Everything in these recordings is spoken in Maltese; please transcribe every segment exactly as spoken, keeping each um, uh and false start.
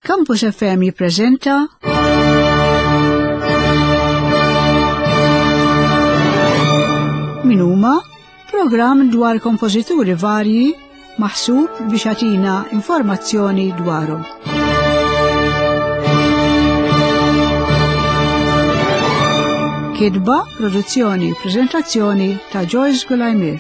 Campus F M jippreżenta Min huma programm dwar kompożituri varji maħsub biex jagħtina informazzjoni dwarhom. Kitba, produzzjoni, preżentazzjoni ta' Joyce Gulajmir.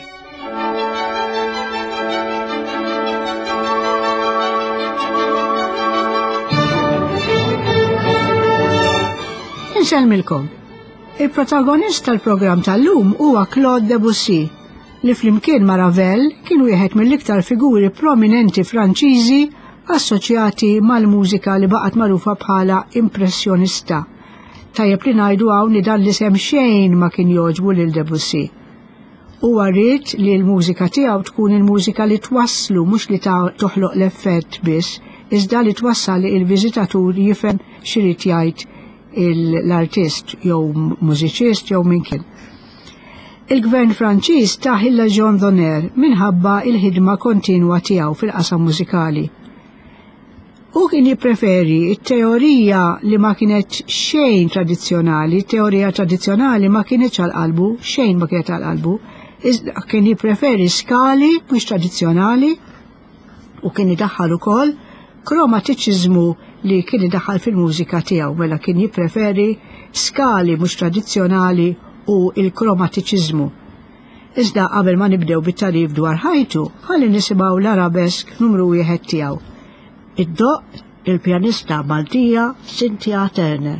Inselmilkom. Il-protagonist tal-programm tal-lum huwa Claude Debussy, li flimkien ma' Ravel kien wieħed mill-iktar figuri prominenti Franċiżi assoċjati mal-mużika li baqgħet magħrufa bħala impressjonista. Tajjeb li ngħidu hawn li dan l-isem xejn ma kien jogħġbu lil Debussy. Huwa rrid li l-mużika tiegħu tkun il-mużika li twasslu mhux li toħloq l-effett biss, iżda li twassal li l-viżitatur jifhem x'irid jgħid l-artist jew mużiċist jew min kien. Il-gvern Franċiż taħ il-Leġjon d'Honneur minħabba il-ħidma kontinwa tiegħu fil-qasam mużikali. U kien jippreferi t-teorija li ma kienet xejn tradizzjonali, teorija tradizzjonali ma kienet għal-qalbu, xejn ma kienet għal-qalbu, kien jippreferi skali mhux tradizzjonali u kien idaħħal ukoll kromatiċiżmu li kien idaħħal fil-mużika tiegħu, mela kien jippreferi skali mhux tradizzjonali u il-kromatiċiżmu. Iżda qabel ma nibdew bit-tarif dwar ħajtu, ħalli nisimgħu l-arabesk numru wieħed tiegħu. Id-doq il-pjanista Maltija Cynthia Turner.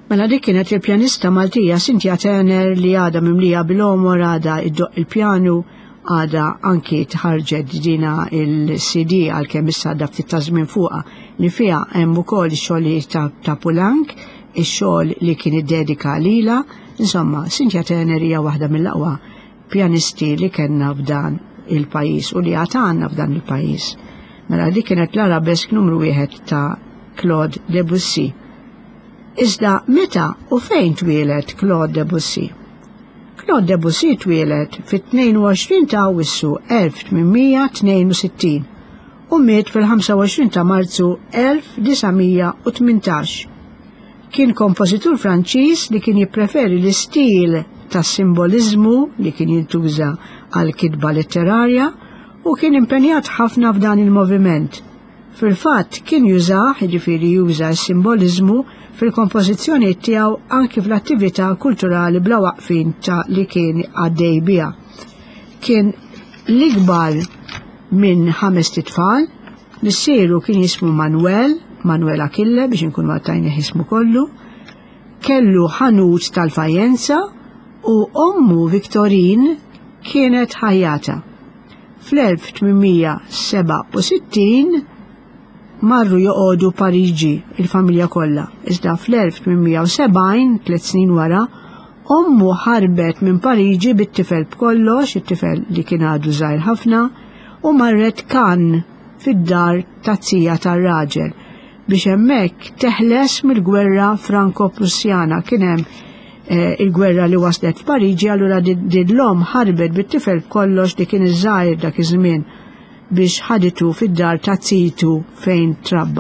Mela dik kienet il-pjanista Maltija Cynthia Turner li għada mimlija bil-omor għada id-doq il-pjanu għada anki tħarġet dina il-C D għal-kemm issa għadda ftit ta' żmien fuqha li fiha hemm ukoll ix-xogħol ta', ta Poulenc, ix-xogħol li kien iddedika lila. Insomma, Cynthia Turner hija waħda mill-aqwa pjanisti li kellna f'dan il-pajjiż u li għatanna f'dan il-pajjiż. Mela dik kienet l-arabesk numru wieħed ta' Claude Debussy. Iżda meta u fejn twieled Claude Debussy? Claude Debussy twieled fit-tnejn u għoxrin ta' Awwissu elf tminmija tnejn u sittin u miet fil-ħamsa u għoxrin ta' Marzu elf disamija u tmintax. Kien kompożitur Franċiż li kien jippreferi l-istil tas-simbolizmu li kien jintuża għal kitba letterarja u kien impenjat ħafna f'dan il-moviment. Fil-fatt kien jużah, jiġifieri juża s-simbolizmu fil-kompożizzjoni tiegħu anki fl-attività kulturali bla waqfin ta' li kien għaddej biha. Kien l-ikbar minn ħames titfal, missieru kien jismu Manuel, Manuel Achille biex inkun għattajni jismu kollu, kellu ħanut tal-fajjenza u ommu Victorine kienet ħajjata. fl-elf tminmija seba' u sittin marru joqogħdu Pariġi il-familja kollha. Iżda fl-elf tminmija u sebgħin, tliet snin wara, ommu ħarbet minn Pariġi bit-tifel b'kollox, it-tifel li kien għadu żgħir ħafna, u marret Cannes fid-dar tazzija tar-raġel biex hemmhekk teħles mill-gwerra Franko-Prussjana. Kien hemm eh, il-gwerra li waslet f'Pariġi, allura didlhom ħarbet bit-tifel b'kollox li kien iż-żgħir dak iż-żmien biex ħaditu fid-dar tazzitu fejn trabba.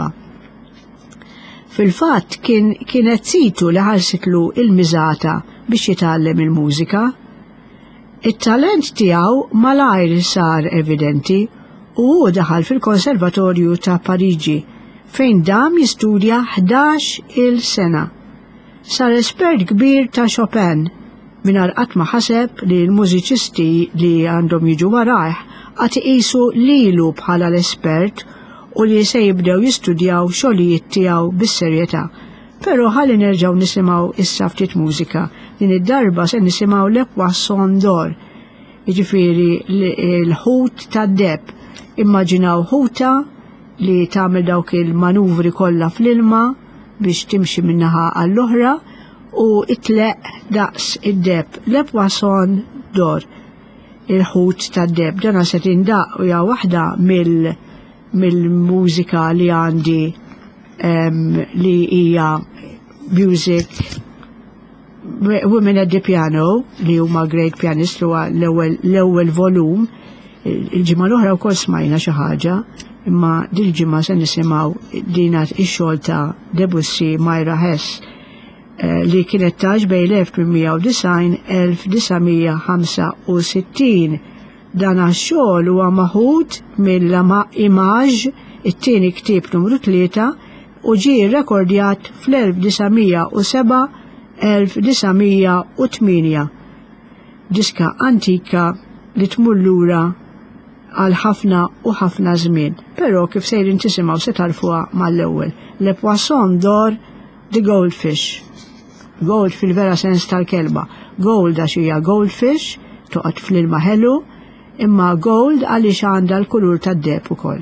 Fil-fatt kien kienet Zitu li ħarsitlu il-miżata biex jitgħallem il-mużika. It-talent tiegħu malajr sar evidenti u hu daħal fil-Konservatorju ta' Pariġi fejn dam jistudja ħdax il-sena. Sar espert kbir ta' Chopin mingħajr qatt ma ħaseb li l-mużiċisti li għandhom jiġu warajh għat iqisu lilu bħala l-espert u li se jibdew jistudjaw xogħlijiet tiegħu bis-serjetà. Però ħalli nerġgħu nisimgħu issa ftit mużika. Din id-darba se nisimgħu Le Poisson d'Or, jiġifieri l-ħut tad-deb. Immaġinaw ħuta li tagħmel dawk il-manuvri kollha fl-ilma biex timxi minnaħa għall-oħra u itleq daqs id-deb. Le Poisson d'Or, il-ħut tad-deb. Dana se tindaq hija waħda mill mill-mużika li għandi um, li hija music Women at the Piano li huma great pianist li huwa l-ewwel l-ewwel volum. Il-ġimgħa l-oħra wkoll smajna xi ħaġa, imma din il-ġimgħa se nisimgħu dinat ix-xogħol ta' Debussy Myra Hess uh, li kienet taġ bejn elf tminmija u design elf disamija ħamsa u sittin. Dan għax-xogħol huwa maħud mill-Imaġ, it-tieni ktieb numru tlieta, u ġie rrekordjat fl-elf disamija u seba' elf disamija u tminja. Diska antika li tmur lura għal ħafna u ħafna żmien, però kif sejrin tisimgħu se tarfuha mal-ewwel. Le Poisson d'Or, The Goldfish. Gold fil-vera sens tal-kelma. Gold għax hija goldfish, toqgħod fl-ilma ħelu, imma gold għaliex għandha l-kulur tad-deb ukoll.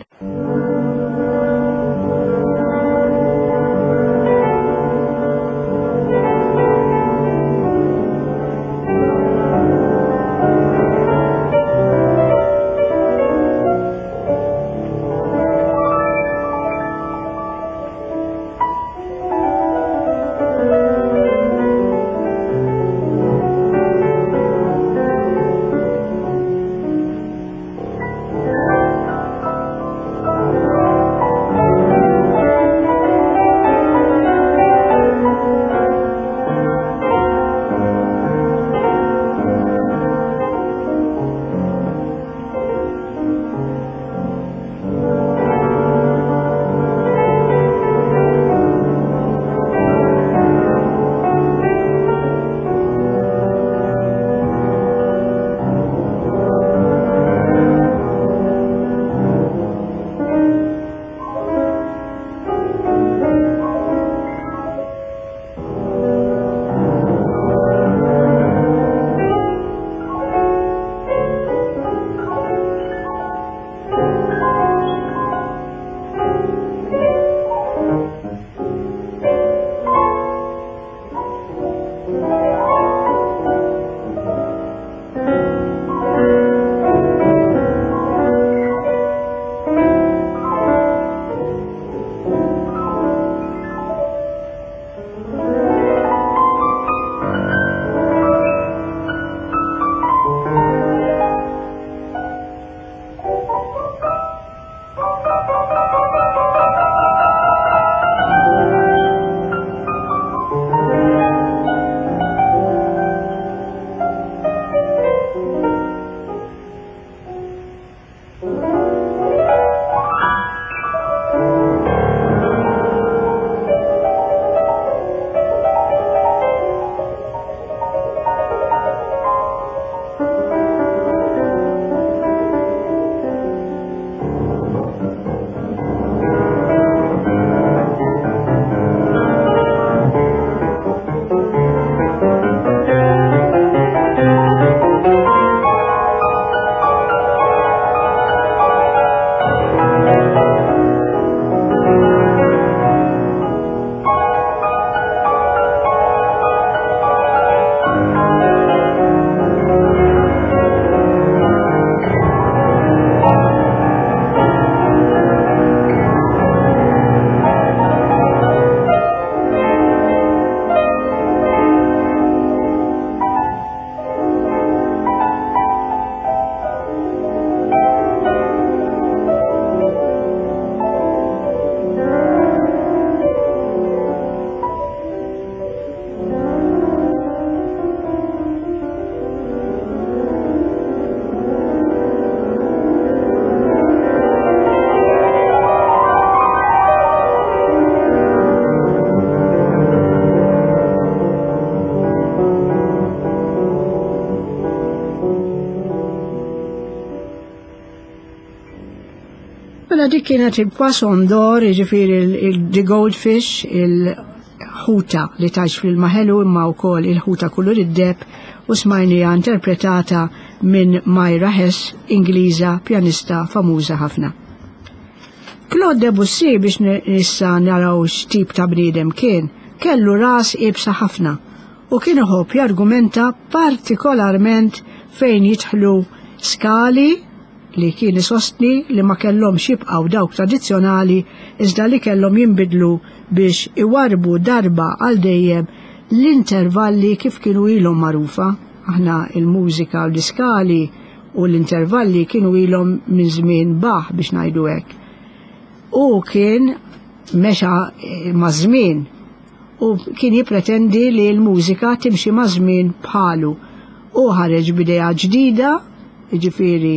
Mela dik kienet il-Poisson d'Or, ġifieri il-The Goldfish, il-ħuta li tgħix fil-maħelu imma wkoll il-ħuta kulur id-deb u smajnija interpretata minn Myra Hess, Ingliża, pjanista famuża ħafna. Claude Debussy biex nissa naraw x'tip ta' bniedem kien, kellu ras ibsa ħafna u kien iħobb jargumenta partikolarment fejn jidħlu skali li kien isostni li ma kellhomx jibqgħu dawk tradizzjonali iżda li kellhom jinbidlu biex iwarbu darba għal dejjem l-intervalli kif kienu ilhom magħrufa. Aħna il-mużika u l-iskali u l-intervalli kienu ilhom minn żmien baħ biex ngħidu hekk. U kien mexa ma' żmien u kien jippretendi li l-mużika timxi ma' żmien bħalu u ħareġ bidea ġdida, jiġifieri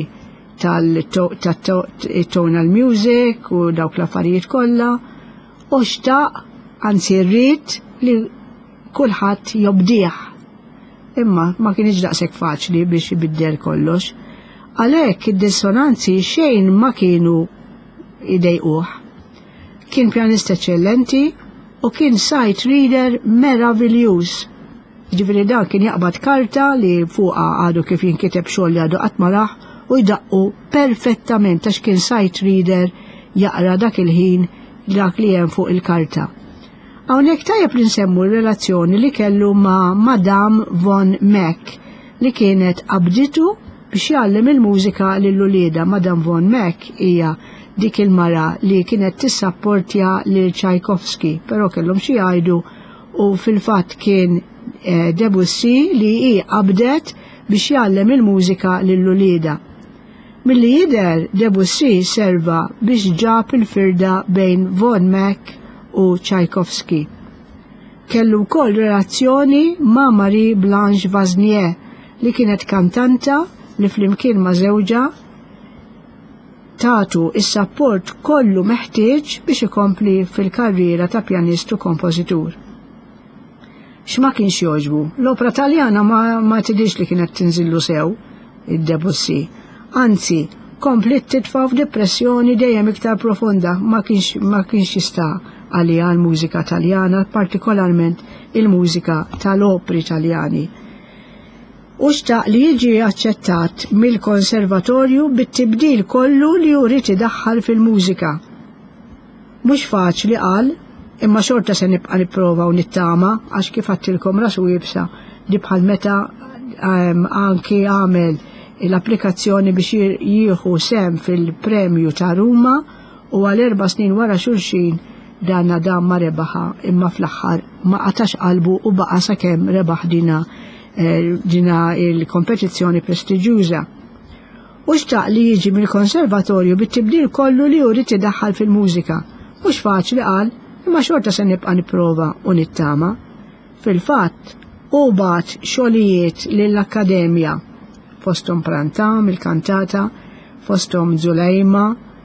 tal-tonal music u dawk l-affarijiet kollha u xtaq anzi rrid li kulħadd jobdih. Imma ma kienx daqshekk faċli biex ibiddel kollox. Għalhekk id-dissonanzi xejn ma kienu idejquh. Kien pjanista eċċellenti u kien sight reader meravigliuż. Ġifieri dan kien jaqbad karta li fuqha għadu kif jinkiteb xogħol li għadu qatt ma raħ u jdaqqu perfettament għax kien sight reader jaqra dak il-ħin dak li hemm fuq il-karta. Hawnhekk tajjeb li nsemmu r-relazzjoni li kellu ma' Madame von Meck li kienet qabditu biex jgħallem il-mużika lill-ulieda. Madame von Meck hija dik il-mara li kienet tissapportja lil Tchaikovsky, però kellhom xi jgħidu u fil-fatt kien eh, Debussy li hi qabdet biex jgħallem il-mużika lill-ulieda. Milli jidher Debussy serva biex ġab il-firda bejn von Meck u Tchaikovsky. Kellu wkoll relazzjoni ma' Marie Blanche Vaznier li kienet kantanta li flimkien ma' żewġa tagħtu is-sapport kollu meħtieġ biex ikompli fil-karriera ta' pjanist u kompożitur. X'ma kienx jogħġbu, l-opra Taljana ma, ma tidhirx li kienet tinżillu sew id-Debussy. Anzi, komplet titfa' f'depressjoni dejjem iktar profonda, ma kienx ma kienx jista' għalija l-mużika Taljana, partikolarment il-mużika tal-opri Taljani. U xtaq li jiġi aċċettat mill-konservatorju bit-tibdil kollu li jrid idaħħal fil-mużika. Mhux faċli qal, imma xorta se nibqa' nipprova u nittama għax kif għattilkom rasu jibsa li bħal meta um, anki għamel l-applikazzjoni biex jieħu sem fil-premju ta' Ruma u għal erba' snin wara xulxin danna dan ma rebaħa imma fl-aħħar ma qatax qalbu u baqa' sakemm rebaħ dina dina il-kompetizzjoni prestiġjuża. U xtaq li jiġi mill-konservatorju bit-tibdil kollu li jrid idaħħal fil-mużika. Mhux faċli qal, imma xorta se nibqa' nipprova u nittama. Fil-fatt, u bagħat xogħlijiet lill-Akkademja fosthom Prantam, il-kantata, fosthom Zulejma.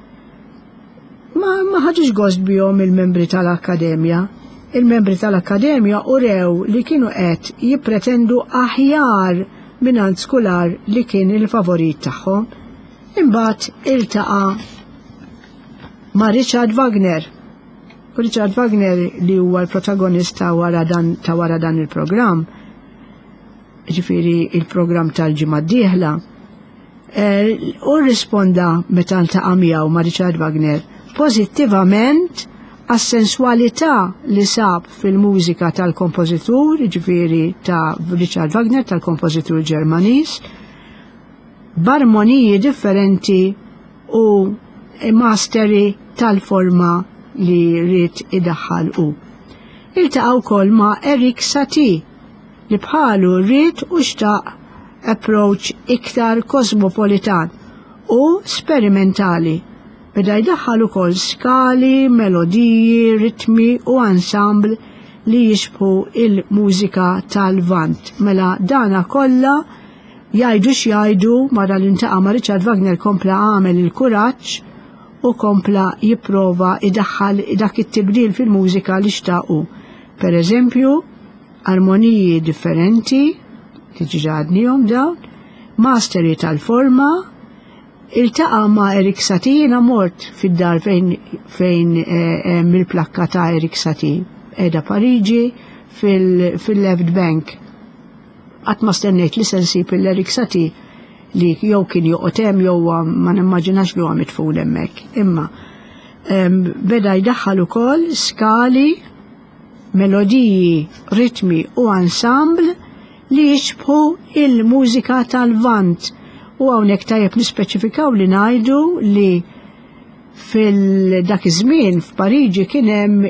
Ma ma ħaġux gost bihom il-membri tal-Akkademja. Il-membri tal-Akkademja urew li kienu qed jippretendu aħjar mingħand skular li kien il-favorit tagħhom. Imbagħad iltaqa' ma' Richard Wagner. Richard Wagner li huwa l-protagonista wara dan ta' wara dan il-programm, ġifieri il-programm tal-ġimgħa d-dieħla, u risponda meta ltaqa' miegħu ma' Richard Wagner pożittivament għas-sensualità li sab fil-mużika tal-kompożitur, ġifieri ta' Richard Wagner tal-kompożitur Ġermaniż, b'armoniji differenti u masteri tal-forma li rrid idaħħal u. Iltaqa' wkoll ma' Erik Satie li bħalu rrid u xtaq approach iktar kosmopolitan u sperimentali. Beda jdaħħal ukoll skali, melodiji, ritmi u ensemble li jixbħu il-mużika tal-Vant. Mela dana kollha jgħidu x'jgħidu mara l-intaqa' ma' Richard Wagner kompla għamel il-kuraġġ u kompla jipprova idaħħal dak it-tibdil fil-mużika li xtaqu. Per eżempju, armoniji differenti, li ġadnihom dawn, masteri tal-forma, iltaqa' ma' Erik Satie, jiena mort fid-dar fejn fejn hemm il-plakka ta' Erik Satie qiegħda Pariġi fil-Left Bank. Qatt ma stennejt li se nsib il-Erik Satie li jew kien joqgħod hemm jew ma nimmaġinax li huwa midfun hemmhekk. Imma beda jdaħħal ukoll skali, melodiji, ritmi u ensemble li jixbħu il-mużika tal-Lvant. U hawnhekk tajjeb nispeċifikaw li ngħidu li fil-dak iż-żmien f'Pariġi kien hemm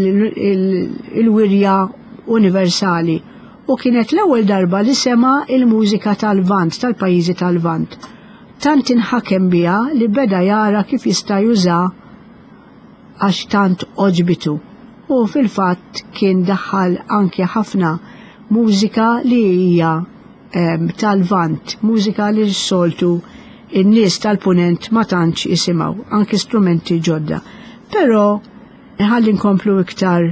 il-wirja universali u kienet l-ewwel darba li sema il-mużika tal-Lvant, tal-pajjiżi tal-Lvant. Tant inħakem biha li beda jara kif jista' juża għax tant oġbitu. U fil-fatt kien daħħal anke ħafna mużika li hija um, tal-Lvant, mużika li s-soltu in-nies tal-punent ma tantx isimgħu, anke strumenti ġodda. Però ħalli nkomplu iktar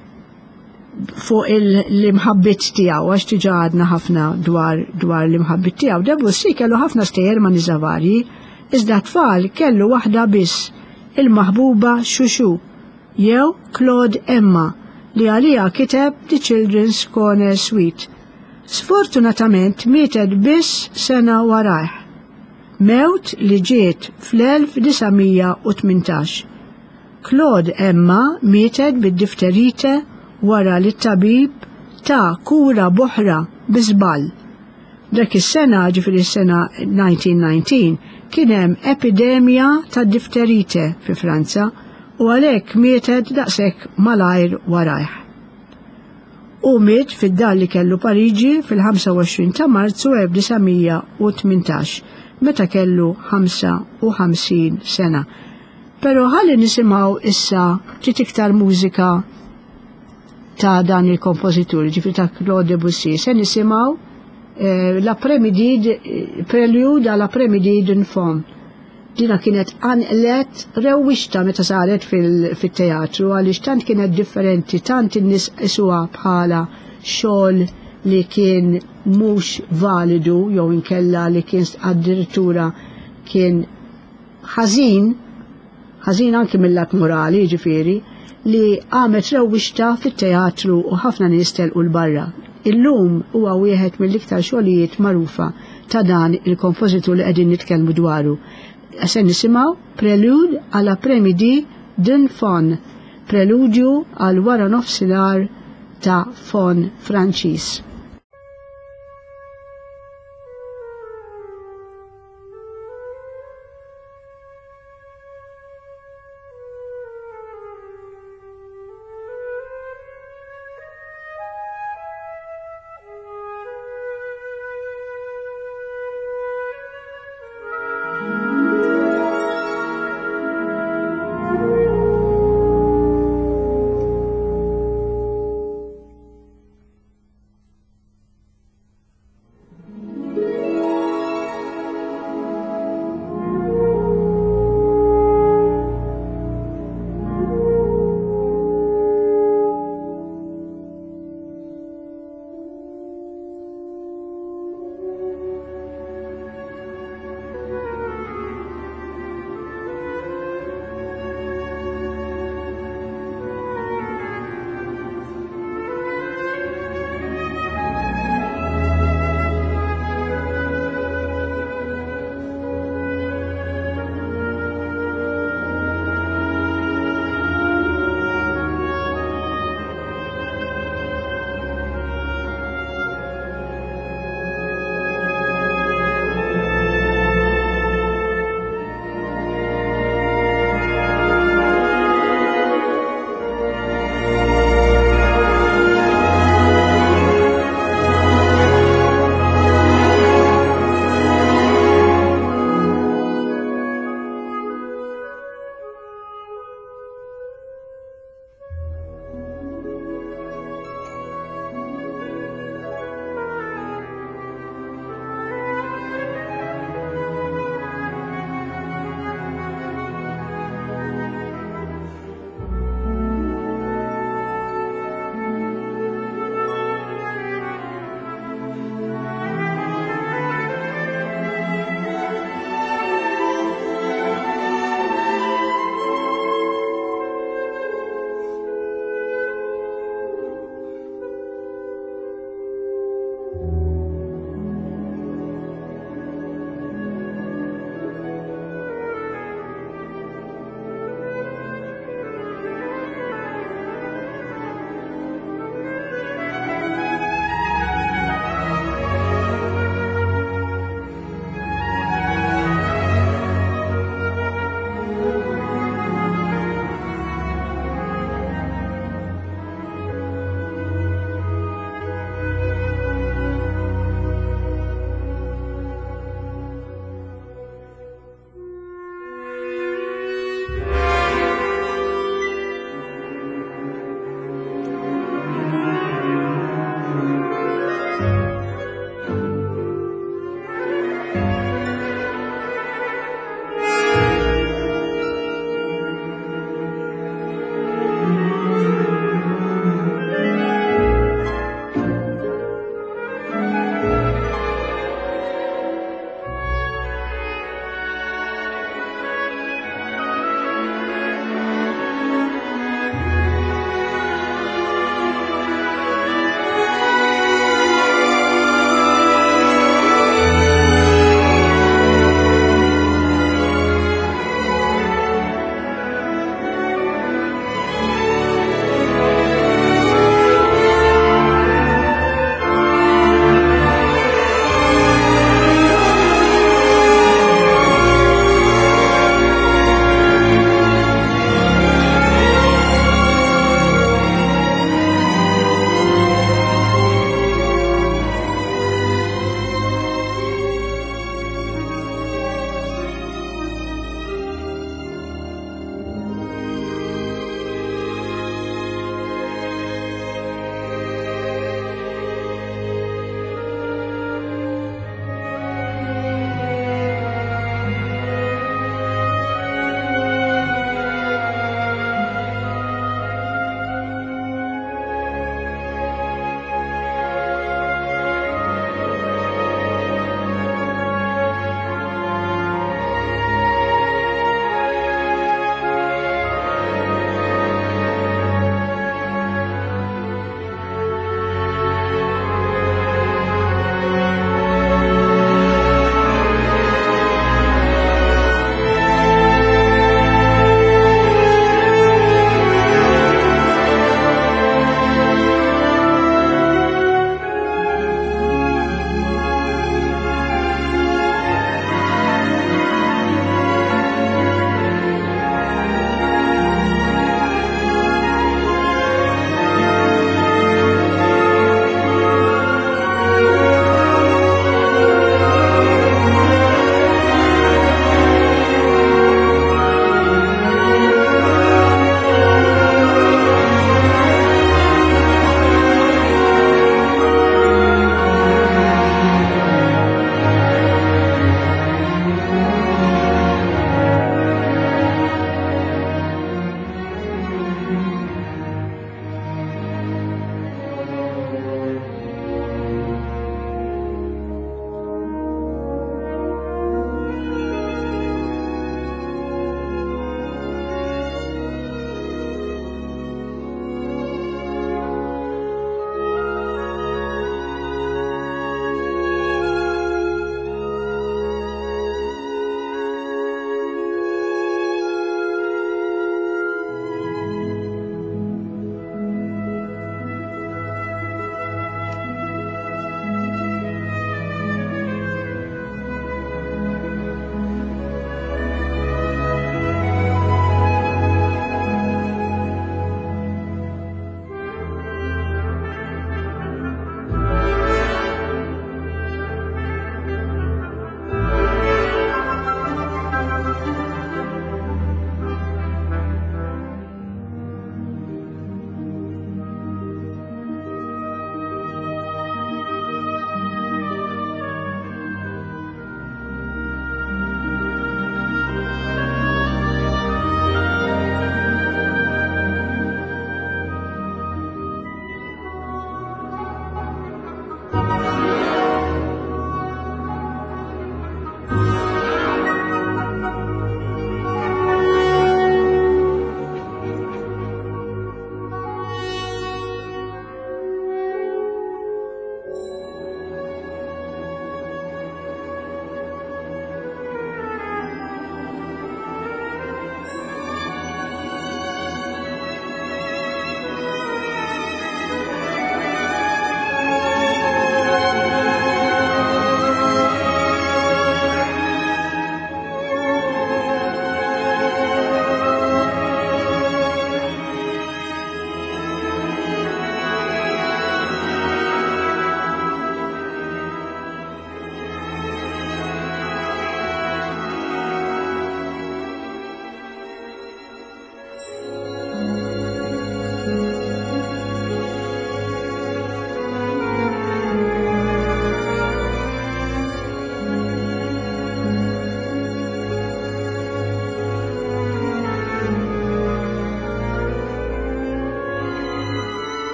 fuq l-imħabbit tiegħu għax diġà għadna ħafna dwar dwar l-imħabbit tiegħu. Debussy kellu ħafna stejjer ma' niżavarji, iżda tfal kellu waħda biss, il-maħbuba Xuxu jew Claude Emma li għalija kiteb The Children's Corner Suite. Sfortunatament mietet biss sena warajh. Mewt li ġiet fl-elf tisa' u tmintax. Claude Emma mietet bid-difterite wara li t-tabib ta' kura boħra biżball. Dak is-sena ġifieri s-sena nineteen nineteen kien hemm epidemja ta' difterite fi Franza u għalhekk mietet daqshekk malajr warajh. U miet fid-dar li kellu Pariġi fil-ħamsa u għoxrin ta' Marzu elf tisa' u tmintax meta kellu ħamsa u ħamsin sena. Però ħalli nisimgħu issa ftit iktar mużika ta' dan il-kompożitur, ġifieri ta' Claude Debussy. Se nisimgħu eh, l'après-midi, prelude à l'après-midi d'une femme. Dina kienet anqlet rewwixta meta saret fil-teatru għaliex tant kienet differenti, tant in-nies isuha bħala xogħol li kien mhux validu jew inkella li kien addirittura kien ħażin, ħażin anke mill-lat morali ġifieri, li għamet rewwixta fit-teatru u ħafna nies telqu l-barra. Illum huwa wieħed mill-iktar xogħlijiet magħrufa ta' dan il-kompożitur li qegħdin nitkellmu dwaru. Se nisimgħu Prelude à l'après-midi d'une femme, preludju għal wara nofsinhar ta' fon Franċiż.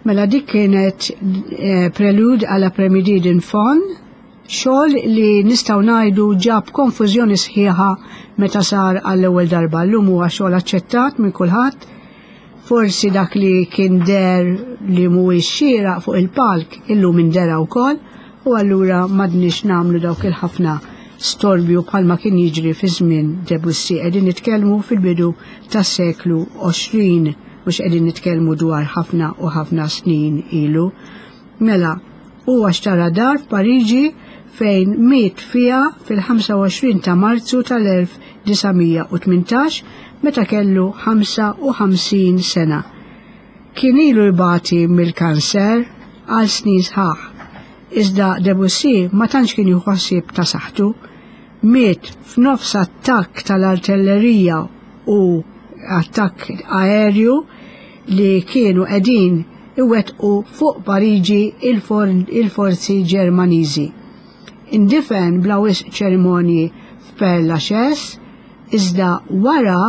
Mela dik kienet eh, prelude għala Premedidin Fon, xogħol li nistgħu ngħidu ġab konfużjoni sħiħa meta sar għall-ewwel darba. Llum huwa xogħol aċċettat minn kulħadd. Forsi dak li kien der li mhuwiex xieraq fuq il-palk illum indera wkoll, u allura m'għadniex nagħmlu dawk il-ħafna storbju bħalma kien jiġri fi żmien Debussy. Qegħdin nitkellmu fil-bidu tas-seklu għoxrin, mhux qegħdin nitkellmu dwar ħafna u ħafna snin ilu. Mela, huwa xtara dar f'Pariġi fejn miet fiha fil-ħamsa u għoxrin ta' Marzu tal-elf disamija u tmintax meta kellu ħamsa u ħamsin sena. Kien ilu jbati mill-kanser għal snin sħaħ. Iżda Debussy ma tantx kien jħossib ta' saħħtu, miet f'nofs attakk tal-artillerija u attakk aerju li kienu qegħdin iwettqu fuq Pariġi il-forzi Ġermaniżi. Indifen bla wisq ċerimonji f'Père Lachaise, iżda wara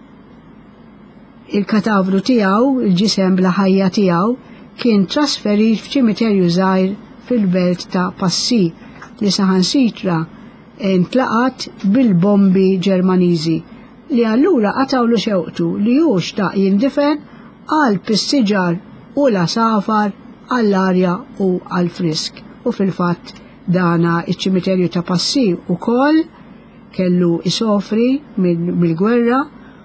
il-katavru tiegħu, il-ġisem bla ħajja tiegħu, kien trasferit f'ċimiterju żgħir fil-belt ta' Passy li saħansitra intlaqat bil-bombi Ġermaniżi li allura qatawlu xewqtu li hu xtaq jindifen għal pissiġar u la safar għall-arja u għall-frisk. U fil-fatt dana iċ-ċimiterju ta' Passy ukoll kellu isofri mill-gwerra,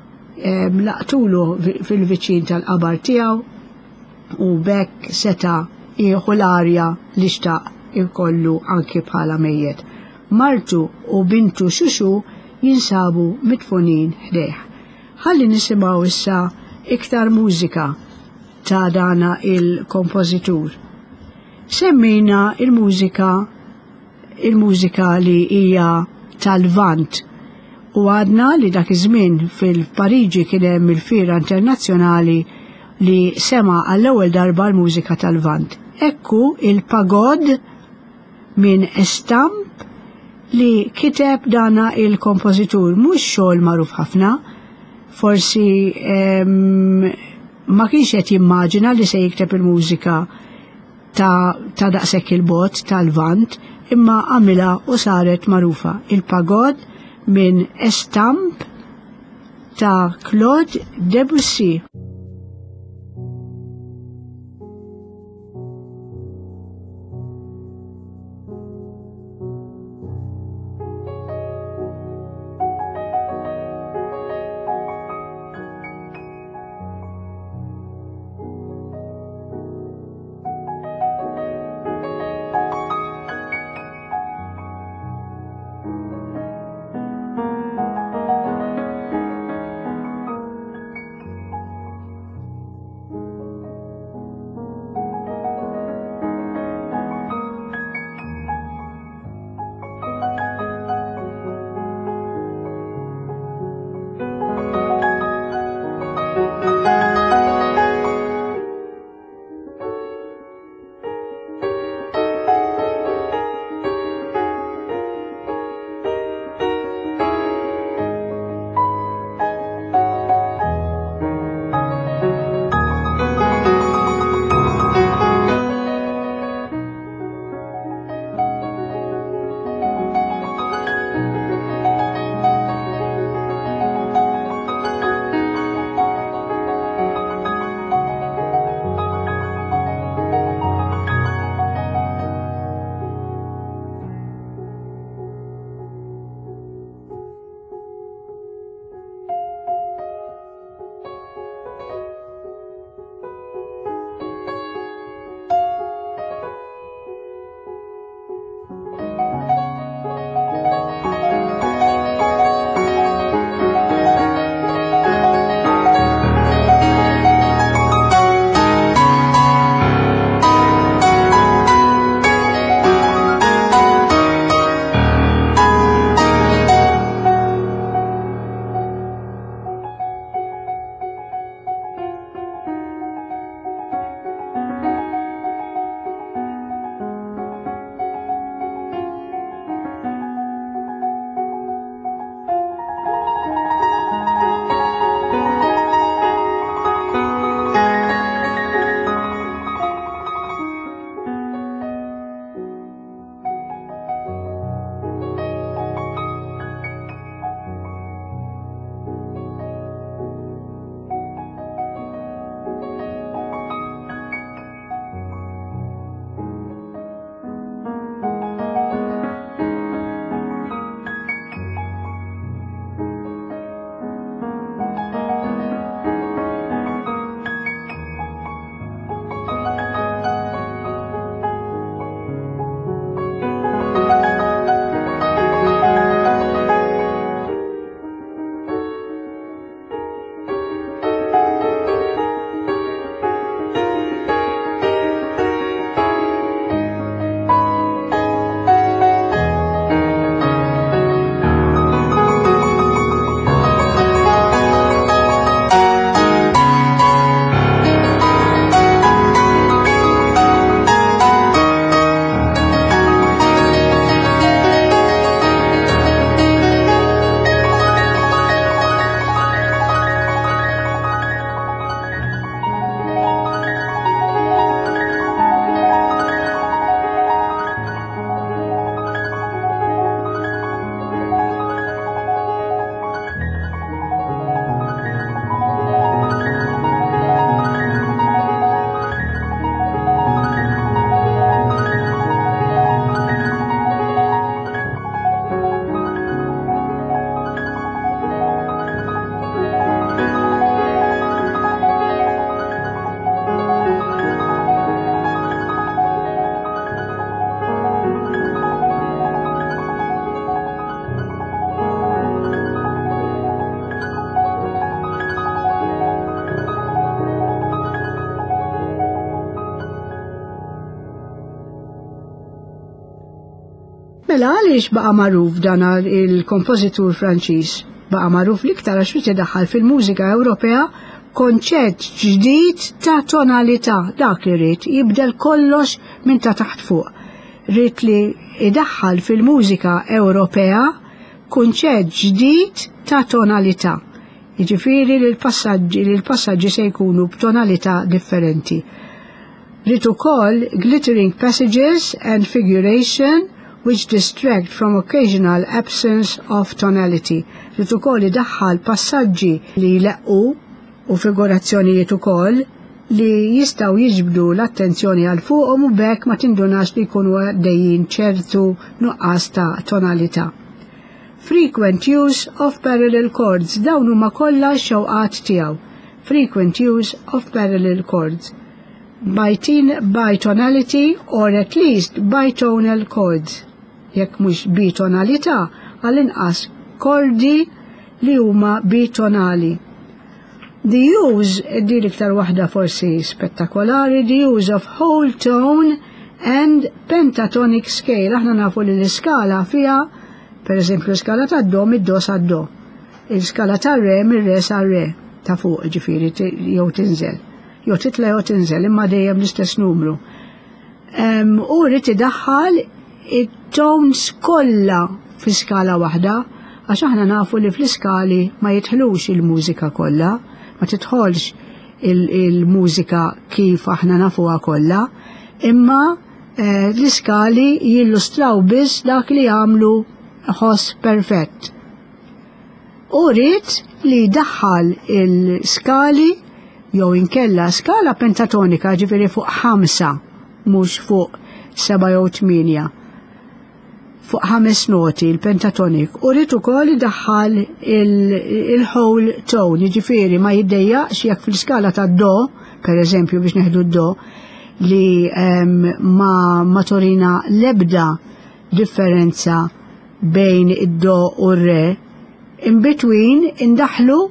laqtulu fil-viċin tal-qabar tiegħu u bekk seta' jieħu l-arja li xtaq ikollu anki bħala mejjed. Martu u bintu Xuxu jinsabu mitfunin ħdejh. Ħalli nisimgħu issa iktar mużika ta' dana il-kompożitur. Semmejna il-mużika il-mużika li hija tal-Vant u għadna li dak iż-żmien fil-Pariġi kien hemm il-Fiera Internazzjonali li sema għall-ewwel darba l-mużika tal-Vant. Ekku il-pagod minn Estamp li kiteb dana il-kompożitur, mhux xogħol magħruf ħafna, forsi um, ma kienx qed jimmaġina li se jikteb il-mużika ta', ta daqshekk il-bot tal-Vant, imma għamilha u saret magħrufa. Il-pagod minn Estamp ta' Claude Debussy. Mela għaliex baqa' magħruf dan il-kompożitur Franċiż? Baqa' magħruf l-iktar għax rid idaħħal fil-mużika Ewropea konċett ġdid ta' tonalità, dak li rrid jibdel kollox minn ta' taħt fuq. Rrid li idaħħal fil-mużika Ewropea konċett ġdid ta' tonalità. Jiġifieri li l-passaġġi li l-passaġġi se jkunu b'tonalità differenti. Rrid ukoll glittering passages and figuration which distract from occasional absence of tonality. Rrid ukoll idaħħal passaġġi li jleqqu u figurazzjonijiet ukoll li jistgħu jiġbdu l-attenzjoni għal fuqhom u bekk ma tindunax li jkunu għaddejjin ċertu nuqqas ta' tonalità. Frequent use of parallel chords, dawn huma kollha x-xewqat tiegħu. Frequent use of parallel chords. Bitonality or at least bitonal chords. Jekk mhux bitonalità għall-inqas kordi li huma bitonali. The use, di liktar waħda forsi spettakolari, the use of whole tone and pentatonic scale. Aħna nafu li l-iskala fija, per eżempju l-iskala ta' do mid-do sa' do. Il-skala ta' re mir-re sa' re ta' fuq ġifiri jew tinżel. Jew titla jew tinżel imma dejjem l-istess numru. Um, u rrid idaħħal it-tones kollha fi skala waħda għax aħna nafu li fl-iskali ma jitħlux il-mużika kollha, ma titħolx il-mużika kif aħna nafuha kollha, imma eh, l-iskali jillustraw biss dak li jagħmlu ħoss perfett. U rrid li daħħal il-skali jew inkella skala pentatonika ġifieri fuq ħamsa mhux fuq seba' jew tminja. Fuq ħames noti il-pentatonik u rrid ukoll idaħħal il-whole tone, jiġifieri ma jiddejjaqx jekk fil-skala ta' do, pereżempju biex neħdu d-do, li um, ma, ma torina l-ebda differenza bejn id-do u r-re, in between indaħlu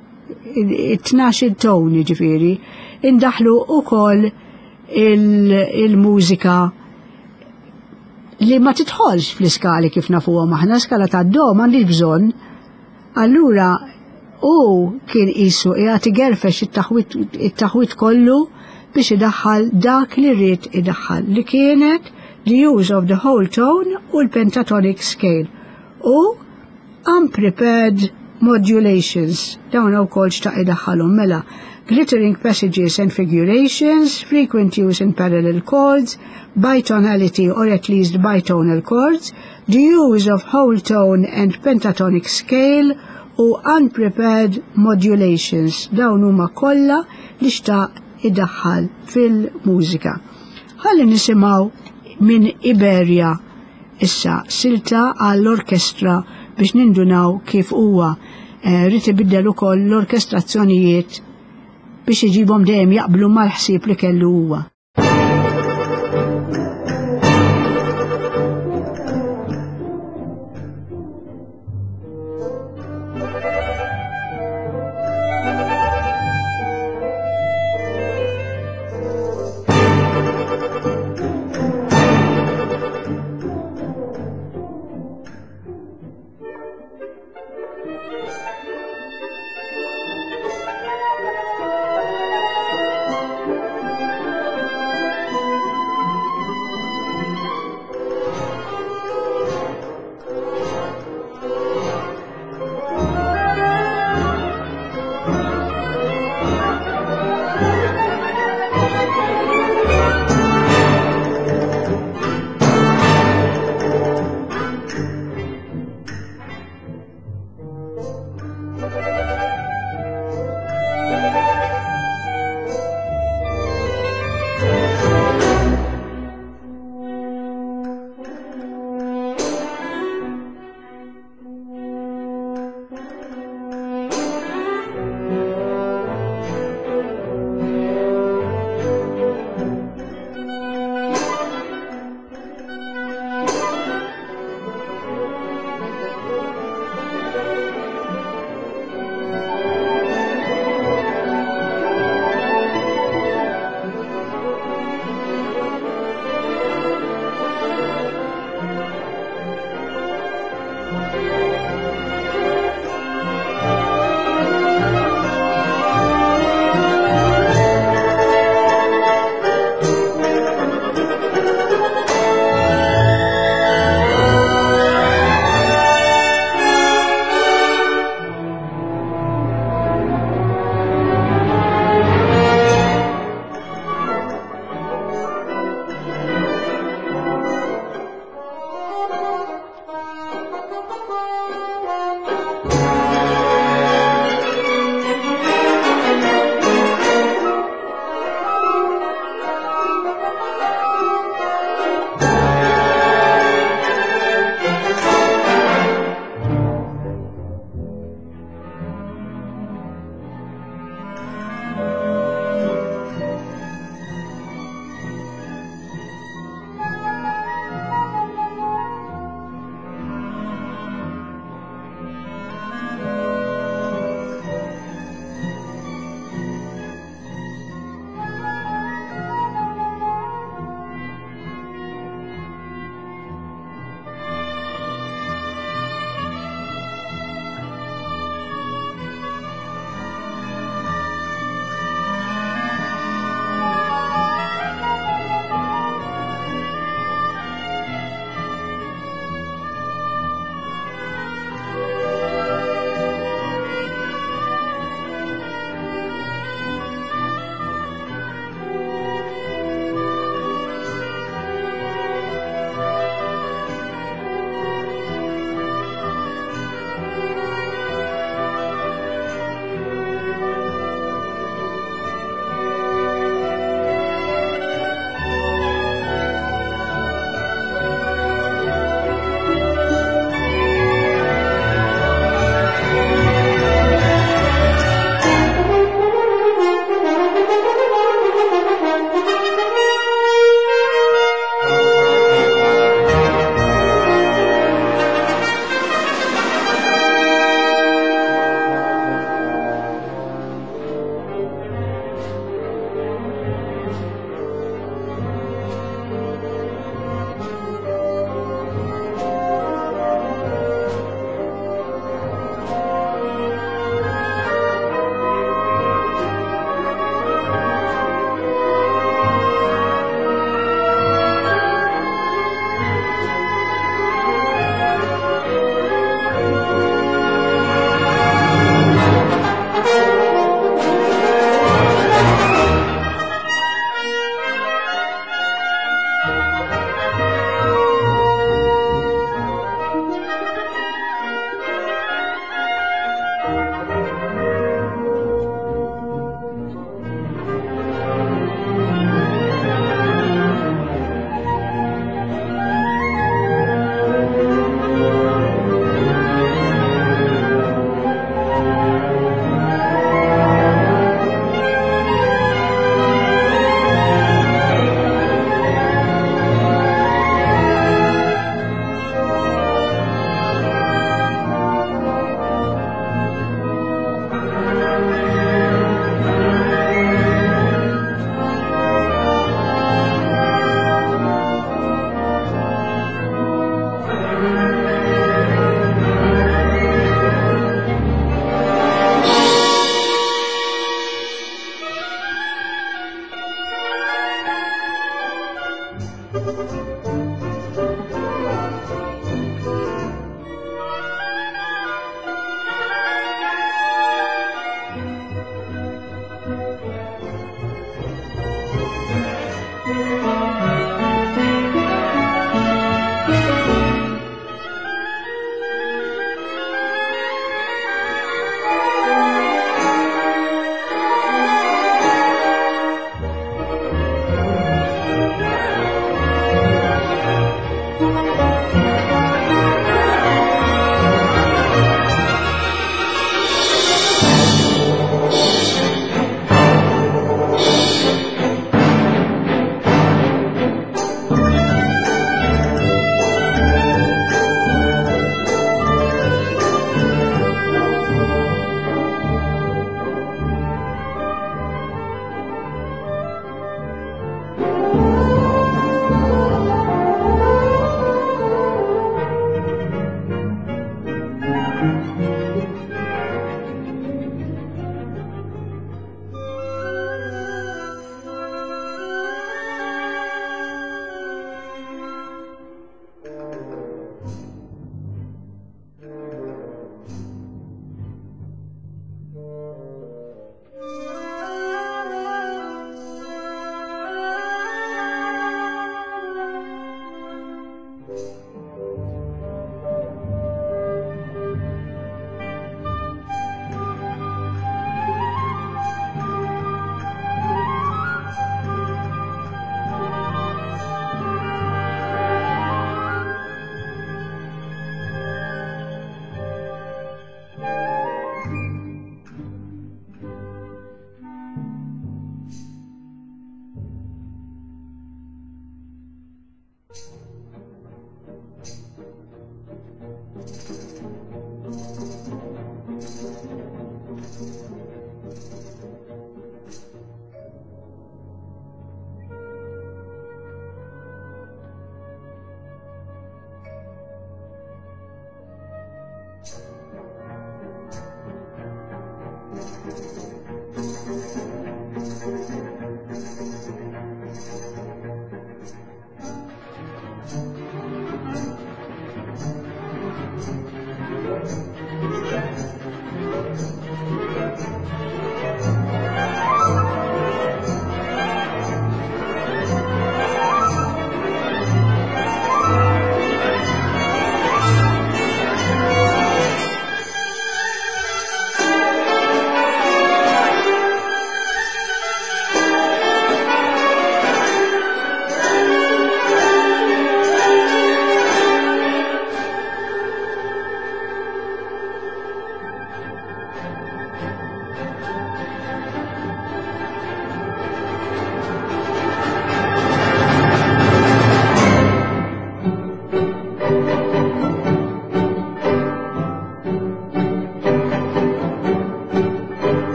it-tnax tone jiġifieri, indaħlu ukoll il-mużika il li ma titħolx fl-iskali kif nafuhom aħna, skala ta' do m'għandix bżonn. Allura u kien qisu qiegħed igerfex it-taħwit kollu biex idaħħal dak li rrid idaħħal li kienet the use of the whole tone u l-pentatonic scale u unprepared modulations. Dawn ukoll xtaq idaħħalhom mela glittering passages and figurations, frequent use in parallel chords, bitonality or at least bitonal chords, the use of whole tone and pentatonic scale u unprepared modulations. Dawn huma kollha li xtaq idaħħal fil-mużika. Ħalli nisimgħu minn Iberja issa silta għall-orkestra biex nindunaw kif huwa eh, rrid ibiddel ukoll l-orkestrazzjonijiet biex iġibhom dejjem jaqblu mal-ħsieb li kellu huwa.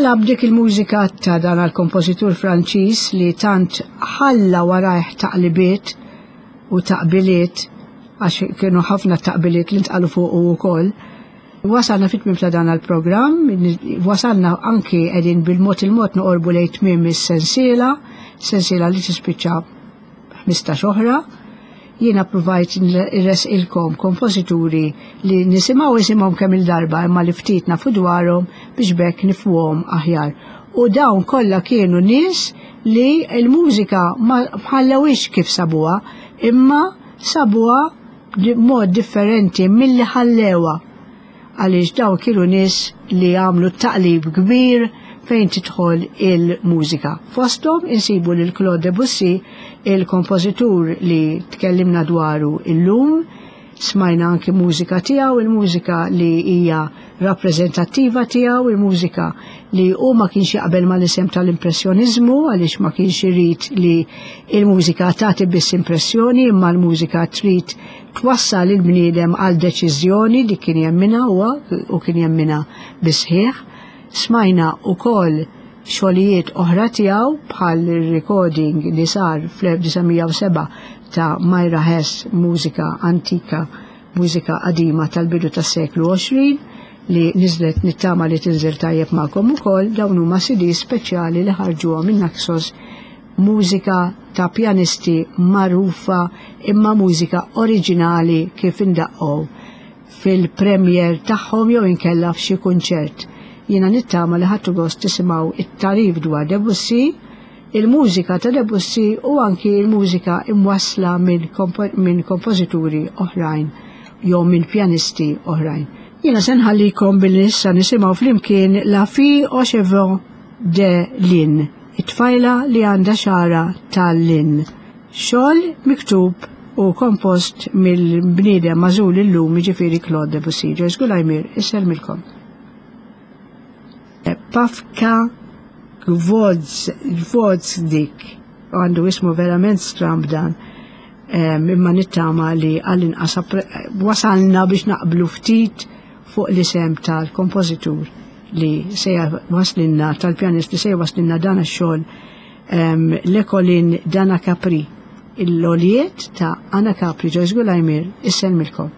talab dik il-mużika ta' dan għal-kompożitur Franċiż li tant ħalla warajh taqlibiet u taqbiliet għax kienu ħafna taqbiliet li ntqalu fuq ukoll. Wasalna fit-tmiem ta' dan għall-programm, wasalna anki qegħdin bil-mod il-mod noqorbu lejn tmiem is-sensiela, sensiela li tispiċċa ħmistax oħra. Jiena provajt irresqilkom kompożituri li nisimgħu isimhom kemm il-darba imma li ftit nafu dwarhom biex bekk nifhmuhom aħjar. U dawn kollha kienu nies li l-mużika ma ħallewix kif sabuha, imma sabuha b'mod differenti milli ħallewha. Għaliex dawn kienu nies li għamlu taqlib kbir fejn tidħol il-mużika. Fosthom insibu lil Claude Debussy, il-kompożitur li tkellimna dwaru illum, smajna anki mużika tiegħu, il-mużika li hija rappreżentattiva tiegħu, il-mużika li hu ma kienx jaqbel mal-isem tal-impressjoniżmu għaliex ma kienx irid li il-mużika tagħti biss impressjoni, imma l-mużika trid twassal il-bniedem għal deċiżjoni li kien jemmina huwa u kien jemmina bisħieħ. Smajna ukoll xogħlijiet oħra tiegħu bħal recording li sar fl-elf tisa' u seba' ta' Myra Hess, mużika antika, mużika qadima tal-bidu tas-seklu għoxrin li niżlet nittama li tinżel tajjeb magħkom ukoll. Dawn huma C D speċjali li ħarġuhom minn Naxos, mużika ta' pjanisti magħrufa imma mużika oriġinali kif indaqqgħu fil-premier tagħhom jew inkella f'xi kunċert. Jiena nittama li ħadtu gost tisimgħu it-tarif dwar Debussy, il-mużika ta' Debussy u anki il-mużika imwassla minn min kompożituri oħrajn jew minn pjanisti oħrajn. Jiena se nħallikom bil-nissa nisimgħu flimkien La Fille aux Cheveux de Lynn, it-tfajla li għandha xara tal-Lynn. Xogħol miktub u kompost mill-bniedem mażul illum jiġifieri Claude Debussy. Ġeż Gulajmir, isselmilkom. Pafka Gvozdik, għandu ismu verament stramb dan, imma nittama li għall-inqas wasalna biex naqblu ftit fuq l-isem tal-kompożitur li sejja waslinna, tal-pjanist li sejja waslinna dan għax-xogħol l-Ecolin d'Anna Capri, il-loliet ta' Anna Capri. Ġeż Gulajmir, isselmilkom.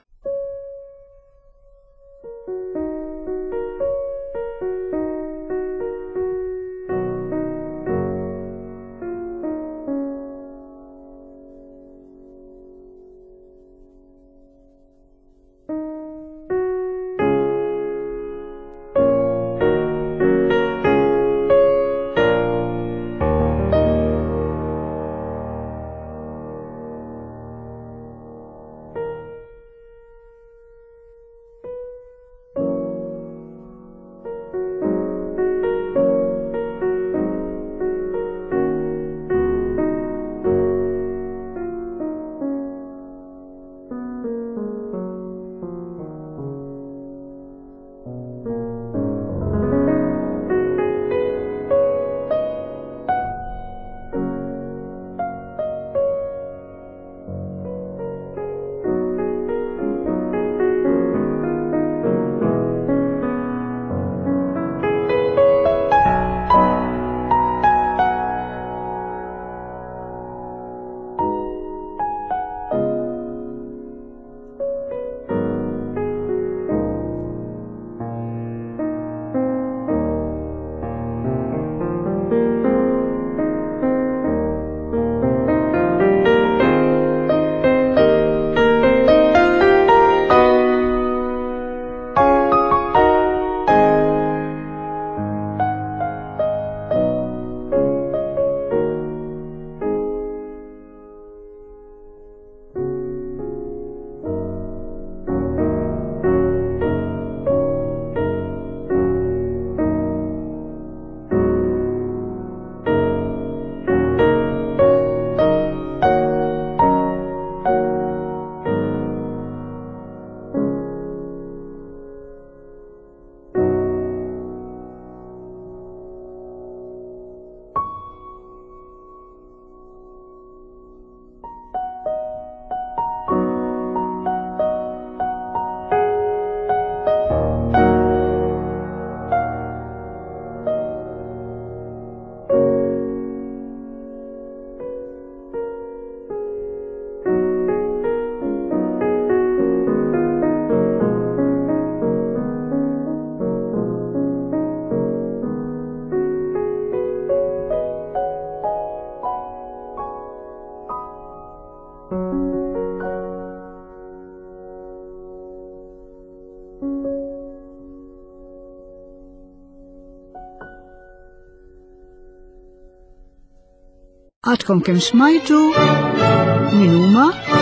Għadkom kemm smajtu min huma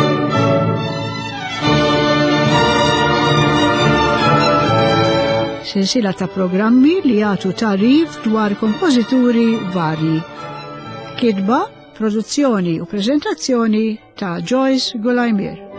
sensiela ta' programmi li jagħtu tarif dwar kompożituri varji. Kitba, produzzjoni u preżentazzjoni ta' Joyce Gulajmier.